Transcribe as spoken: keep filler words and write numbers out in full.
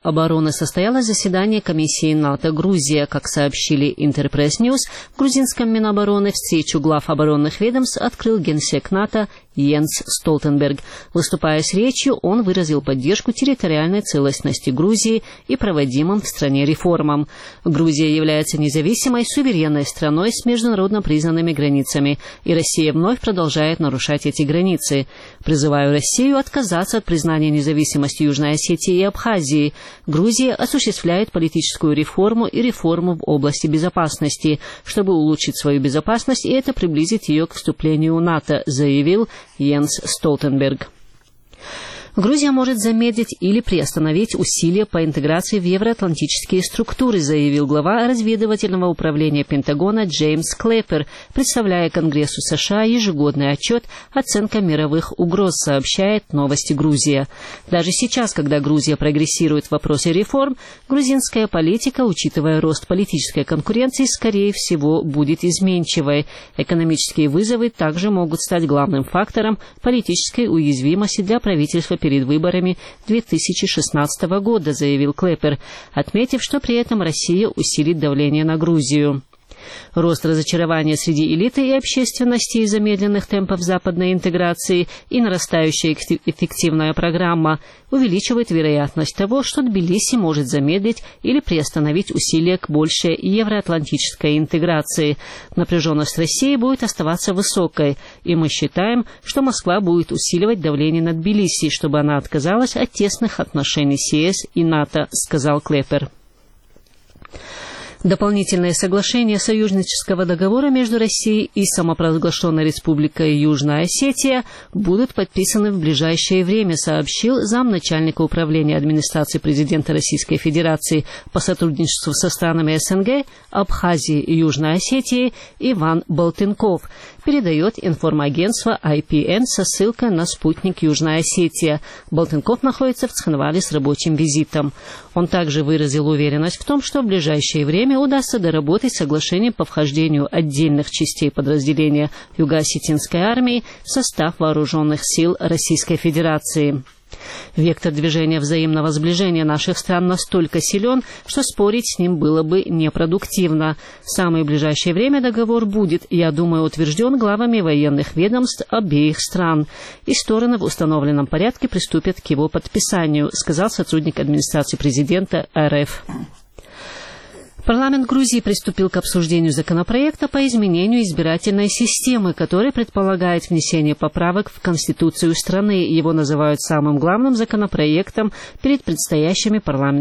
обороны состоялось заседание комиссии НАТО «Грузия». Как сообщили Интерпресс Ньюс, в грузинском Минобороны встречу глав оборонных ведомств открыл генсек НАТО Йенс Столтенберг. Выступая с речью, он выразил поддержку территориальной целостности Грузии и проводимым в стране реформам. Грузия является независимой, суверенной страной с международно признанными границами, и Россия вновь продолжает нарушать эти границы. Призываю Россию отказаться от признания независимости Южной Осетии и Абхазии. Грузия осуществляет политическую реформу и реформу в области безопасности, чтобы улучшить свою безопасность, и это приблизит ее к вступлению в НАТО, заявил Йенс Столтенберг. Грузия может замедлить или приостановить усилия по интеграции в евроатлантические структуры, заявил глава разведывательного управления Пентагона Джеймс Клэпер, представляя Конгрессу США ежегодный отчет «Оценка мировых угроз», сообщает «Новости Грузия». Даже сейчас, когда Грузия прогрессирует в вопросе реформ, грузинская политика, учитывая рост политической конкуренции, скорее всего, будет изменчивой. Экономические вызовы также могут стать главным фактором политической уязвимости для правительства перед выборами две тысячи шестнадцатого года, заявил Клэпер, отметив, что при этом Россия усилит давление на Грузию. Рост разочарования среди элиты и общественности из-за медленных темпов западной интеграции и нарастающая эффективная программа увеличивает вероятность того, что Тбилиси может замедлить или приостановить усилия к большей евроатлантической интеграции. Напряженность России будет оставаться высокой, и мы считаем, что Москва будет усиливать давление на Тбилиси, чтобы она отказалась от тесных отношений с ЕС и НАТО, сказал Клэпер. Дополнительные соглашения союзнического договора между Россией и самопровозглашенной Республикой Южная Осетия будут подписаны в ближайшее время, сообщил замначальника управления администрации президента Российской Федерации по сотрудничеству со странами СНГ, Абхазии и Южной Осетии Иван Болтынков, передает информагентство ай пи эн со ссылкой на спутник Южная Осетия. Болтынков находится в Цхинвале с рабочим визитом. Он также выразил уверенность в том, что в ближайшее время удастся доработать соглашение по вхождению отдельных частей подразделения Юго-Осетинской армии в состав вооруженных сил Российской Федерации. Вектор движения взаимного сближения наших стран настолько силен, что спорить с ним было бы непродуктивно. В самое ближайшее время договор будет, я думаю, утвержден главами военных ведомств обеих стран, и стороны в установленном порядке приступят к его подписанию, сказал сотрудник администрации президента эр эф. Парламент Грузии приступил к обсуждению законопроекта по изменению избирательной системы, который предполагает внесение поправок в Конституцию страны. Его называют самым главным законопроектом перед предстоящими парламентскими